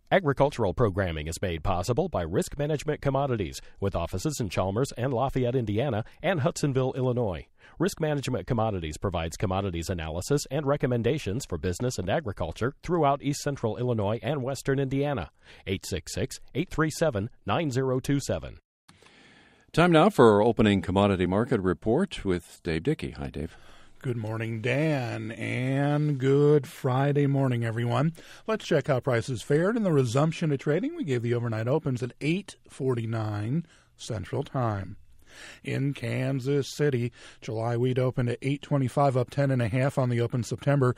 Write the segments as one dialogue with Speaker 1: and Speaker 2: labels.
Speaker 1: Agricultural programming is made possible by Risk Management Commodities, with offices in Chalmers and Lafayette, Indiana, and Hudsonville, Illinois. Risk Management Commodities provides commodities analysis and recommendations for business and agriculture throughout East Central Illinois and Western Indiana. 866-837-9027.
Speaker 2: Time now for our opening commodity market report with Dave Dickey. Hi, Dave.
Speaker 3: Good morning, Dan, and good Friday morning, everyone. Let's check how prices fared in the resumption of trading. We gave the overnight opens at 8:49 Central Time. In Kansas City, July wheat opened at 8.25, up 10.5 on the open. September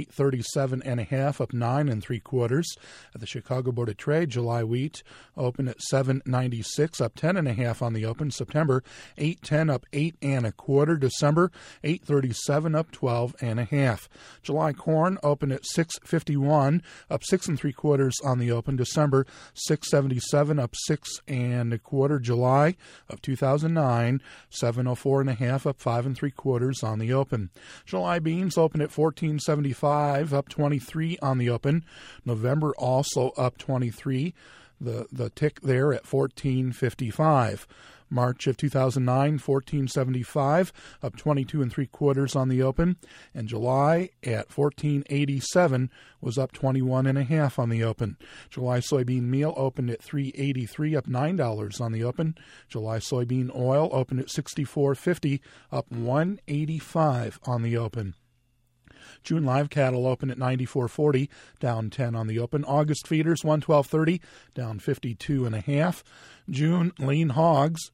Speaker 3: 8.37.5, up 9 3/4. At the Chicago Board of Trade, July wheat opened at 7.96, up 10.5 on the open. September 8.10, up 8 1/4. December 8.37, up 12.5. July corn opened at 6.51, up 6 3/4 on the open. December 6.77, up 6 1/4. July of 2009. 704.5, up 5 3/4 on the open. July beans open at 14.75, up 23 on the open. November also up 23. The tick there at 14.55. March of 2009, 14.75, up 22 3/4 on the open, and July at 14.87 was up 21.5 on the open. July soybean meal opened at $3.83, up $9 on the open. July soybean oil opened at $64.50, up $1.85 on the open. June live cattle opened at $94.40, down 10 on the open. August feeders $112.30, down 52.5. June lean hogs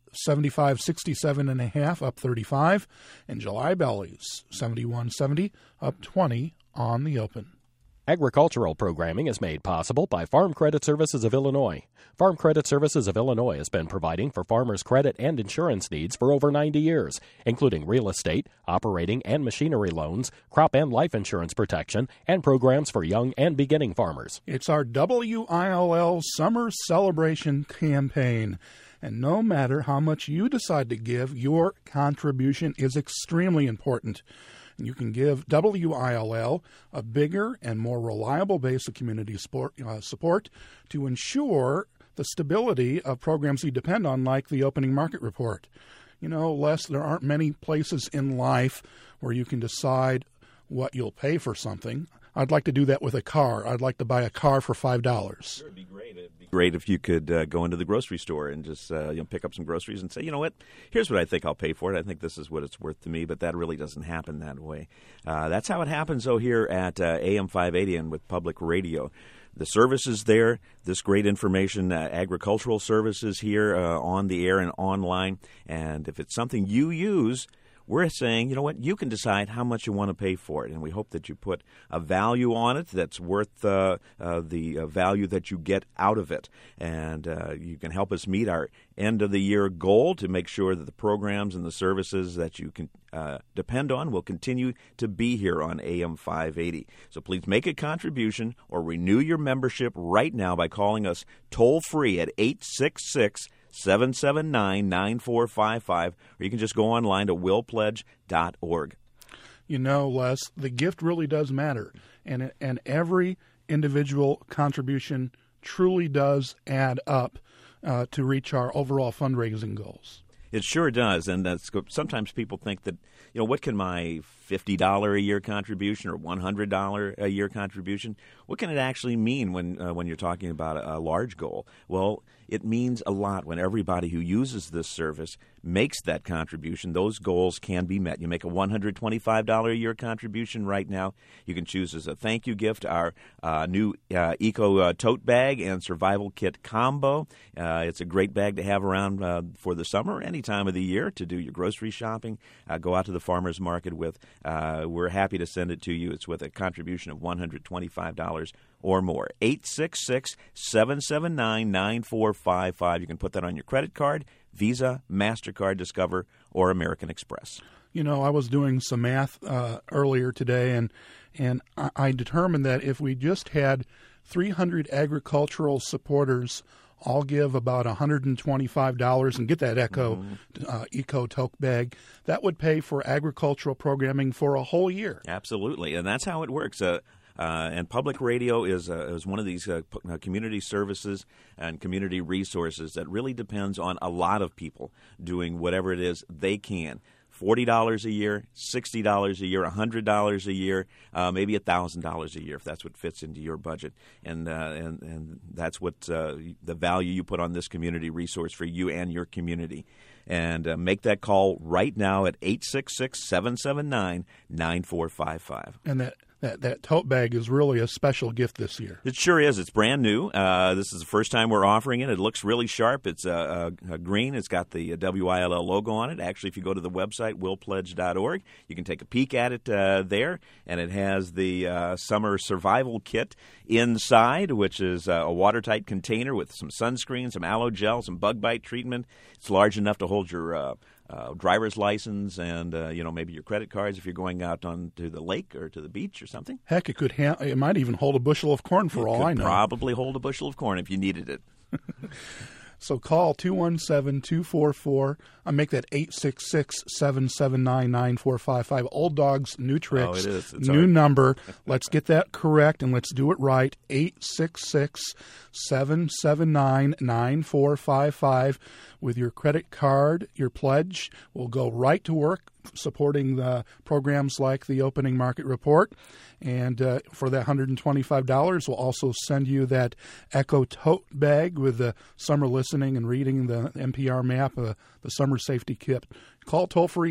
Speaker 3: $75.67.5, up 35, and July bellies $71.70, up 20 on the open.
Speaker 1: Agricultural programming is made possible by Farm Credit Services of Illinois. Farm Credit Services of Illinois has been providing for farmers' credit and insurance needs for over 90 years, including real estate, operating and machinery loans, crop and life insurance protection, and programs for young and beginning farmers.
Speaker 3: It's our WILL Summer Celebration Campaign. And no matter how much you decide to give, your contribution is extremely important. And you can give WILL a bigger and more reliable base of community support to ensure the stability of programs you depend on, like the opening market report. You know, Les, there aren't many places in life where you can decide what you'll pay for something. I'd like to do that with a car. I'd like to buy a car for $5.
Speaker 4: Sure, it'd be great. It'd be great if you could go into the grocery store and just pick up some groceries and say, you know what, here's what I think I'll pay for it. I think this is what it's worth to me, but that really doesn't happen that way. That's how it happens, though, here at AM 580 and with public radio. The service is there, this great information, agricultural services here on the air and online, and if it's something you use, we're saying, you know what, you can decide how much you want to pay for it, and we hope that you put a value on it that's worth the value that you get out of it. And you can help us meet our end-of-the-year goal to make sure that the programs and the services that you can depend on will continue to be here on AM 580. So please make a contribution or renew your membership right now by calling us toll-free at 866-779-9455, or you can just go online to willpledge.org.
Speaker 3: You know, Les, the gift really does matter, and every individual contribution truly does add up to reach our overall fundraising goals.
Speaker 4: It sure does, and sometimes people think that, you know, what can my $50 a year contribution or $100 a year contribution, what can it actually mean when you're talking about a large goal? Well, it means a lot when everybody who uses this service makes that contribution. Those goals can be met. You make a $125 a year contribution right now. You can choose as a thank you gift our new Eco Tote Bag and Survival Kit Combo. It's a great bag to have around for the summer, any time of the year, to do your grocery shopping. Go out to the farmer's market with. We're happy to send it to you. It's with a contribution of $125 or more. 866-779-9455. You can put that on your credit card, Visa, MasterCard, Discover, or American Express.
Speaker 3: You know, I was doing some math earlier today, and I determined that if we just had 300 agricultural supporters all give about $125 and get that Eco Tote Bag, that would pay for agricultural programming for a whole year.
Speaker 4: Absolutely, and that's how it works. And public radio is one of these community services and community resources that really depends on a lot of people doing whatever it is they can. $40 a year, $60 a year, $100 a year, maybe $1,000 a year if that's what fits into your budget, and that's what the value you put on this community resource for you and your community. And make that call right now at 866-779-9455.
Speaker 3: And that tote bag is really a special gift this year.
Speaker 4: It sure is. It's brand new. This is the first time we're offering it. It looks really sharp. It's green. It's got the WILL logo on it. Actually, if you go to the website, willpledge.org, you can take a peek at it there. And it has the summer survival kit inside, which is a watertight container with some sunscreen, some aloe gel, some bug bite treatment. It's large enough to hold your driver's license and maybe your credit cards if you're going out to the lake or to the beach or something.
Speaker 3: Heck, it might even hold a bushel of corn for all I know.
Speaker 4: Probably hold a bushel of corn if you needed it.
Speaker 3: So call 217-244. I make that 866-779-9455. Old Dogs, new tricks.
Speaker 4: Oh, it is. It's
Speaker 3: new
Speaker 4: hard.
Speaker 3: number. Let's get that correct and let's do it right. 866-779-9455. With your credit card, your pledge will go right to work supporting the programs like the Opening Market Report. And for that $125, we'll also send you that Echo tote bag with the summer listening and reading the NPR map, the summer safety kit. Call toll-free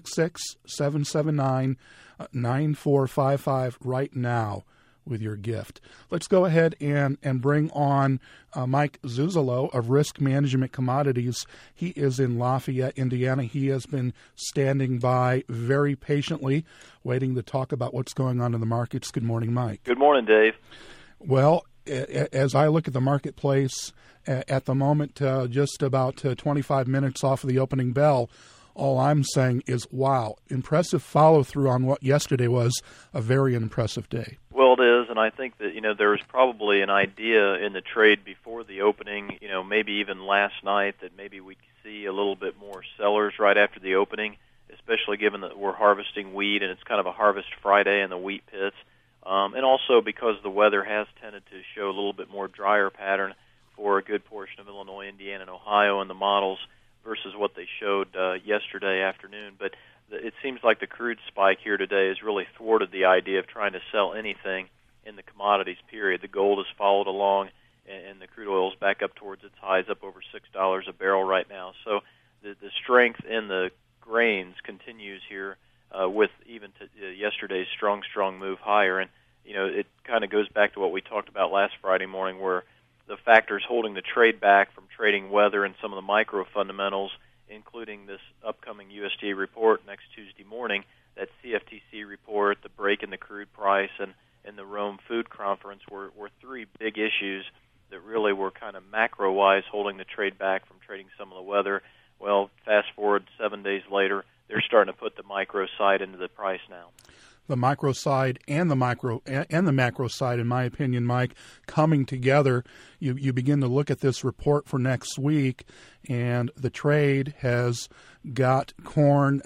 Speaker 3: 866-779-9455 right now with your gift. Let's go ahead and bring on Mike Zuzolo of Risk Management Commodities. He is in Lafayette, Indiana. He has been standing by very patiently, waiting to talk about what's going on in the markets. Good morning, Mike.
Speaker 5: Good morning, Dave.
Speaker 3: Well, as I look at the marketplace at the moment, just about 25 minutes off of the opening bell, all I'm saying is, wow, impressive follow-through on what yesterday was a very impressive day.
Speaker 5: Well, it is, and I think that, there was probably an idea in the trade before the opening, maybe even last night, that maybe we'd see a little bit more sellers right after the opening, especially given that we're harvesting wheat, and it's kind of a harvest Friday in the wheat pits, and also because the weather has tended to show a little bit more drier pattern for a good portion of Illinois, Indiana, and Ohio in the models, versus what they showed yesterday afternoon. But it seems like the crude spike here today has really thwarted the idea of trying to sell anything in the commodities period. The gold has followed along, and the crude oil is back up towards its highs, up over $6 a barrel right now. So the strength in the grains continues here with even yesterday's strong move higher. And, it kind of goes back to what we talked about last Friday morning, where the factors holding the trade back from trading weather and some of the micro fundamentals, including this upcoming USDA report next Tuesday morning, that CFTC report, the break in the crude price, and the Rome Food Conference were three big issues that really were kind of macro-wise holding the trade back from trading some of the weather. Well, fast forward 7 days later, they're starting to put the micro side into the price now.
Speaker 3: The micro side and the macro side, in my opinion, Mike, coming together. You begin to look at this report for next week, and the trade has got corn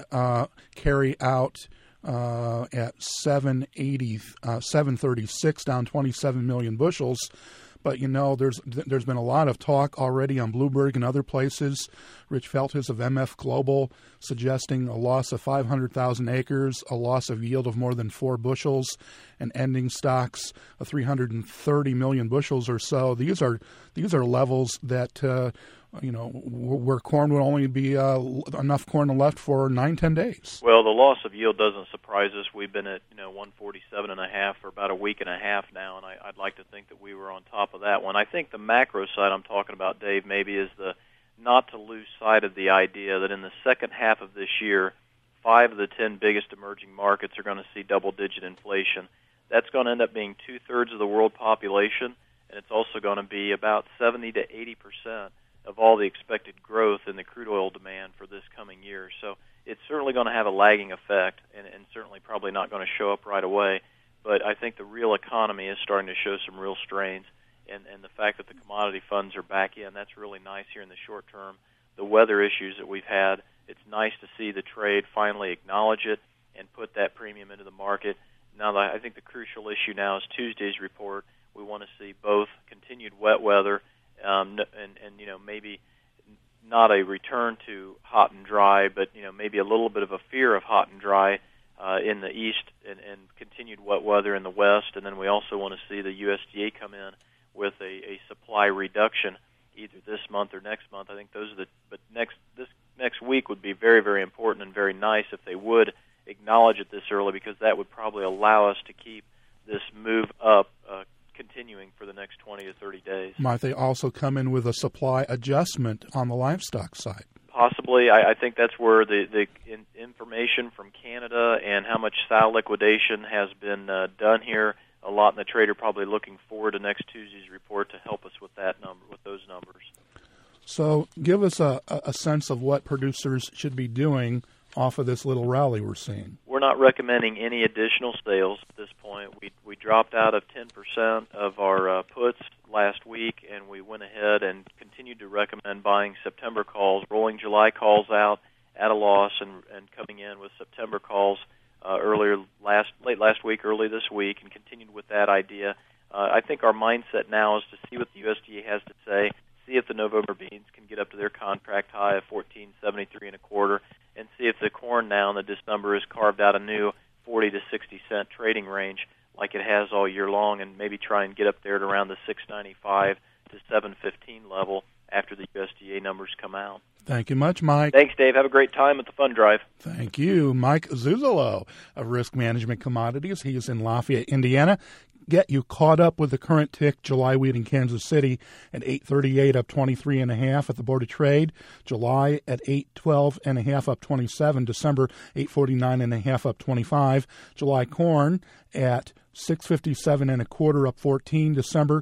Speaker 3: carry out at 736, down 27 million bushels. But, there's been a lot of talk already on Bloomberg and other places. Rich Feltes of MF Global suggesting a loss of 500,000 acres, a loss of yield of more than 4 bushels, and ending stocks of 330 million bushels or so. These are levels that, where corn would only be enough corn left for 9-10 days.
Speaker 5: Well, the loss of yield doesn't surprise us. We've been at 147.5 for about a week and a half now, and I'd like to think that we were on top of that one. I think the macro side I'm talking about, Dave, maybe is the not to lose sight of the idea that in the second half of this year, 5 of the 10 biggest emerging markets are going to see double-digit inflation. That's going to end up being 2/3 of the world population, and it's also going to be about 70 to 80% of all the expected growth in the crude oil demand for this coming year. So it's certainly going to have a lagging effect, and certainly probably not going to show up right away. But I think the real economy is starting to show some real strains, and the fact that the commodity funds are back in, that's really nice here in the short term. The weather issues that we've had, it's nice to see the trade finally acknowledge it and put that premium into the market. now I think the crucial issue now is Tuesday's report. We want to see both continued wet weather and maybe not a return to hot and dry, but maybe a little bit of a fear of hot and dry in the east and continued wet weather in the west. And then we also want to see the USDA come in with a supply reduction either this month or next month. I think those are this next week would be very, very important and very nice if they would acknowledge it this early, because that would probably allow us to keep this move up continuing for the next 20 to 30 days.
Speaker 3: Might they also come in with a supply adjustment on the livestock side?
Speaker 5: Possibly. I think that's where the information from Canada and how much sow liquidation has been done here, a lot in the trade are probably looking forward to next Tuesday's report to help us with that number, with those numbers. So
Speaker 3: give us a sense of what producers should be doing off of this little rally we're seeing.
Speaker 5: We're not recommending any additional sales at this point. We dropped out of 10% of our puts last week, and we went ahead and continued to recommend buying September calls, rolling July calls out at a loss, and coming in with September calls late last week, early this week, and continued with that idea. I think our mindset now is to see what the USDA has to say, see if the November beans can get up to their contract high of $14.73 and see if the corn now in the December has carved out a new 40 to 60 cent trading range like it has all year long, and maybe try and get up there at around the 6.95 to 7.15 level after the USDA numbers come out.
Speaker 3: Thank you much, Mike.
Speaker 5: Thanks, Dave. Have a great time at the Fund Drive.
Speaker 3: Thank you. Mike Zuzolo of Risk Management Commodities. He is in Lafayette, Indiana. Get you caught up with the current tick July wheat in Kansas City at 8.38 up 23.5 at the Board of Trade. July at 8.12.5 up 27. December 8.49.5 up 25. July corn at 6.57 up 14. December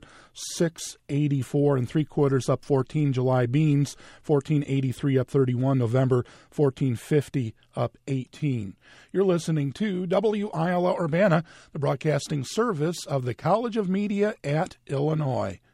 Speaker 3: 6.84 3/4 up 14. July beans 14.83 up 31. November 14.50 up 18. You're listening to WILO Urbana, the broadcasting service of the College of Media at Illinois.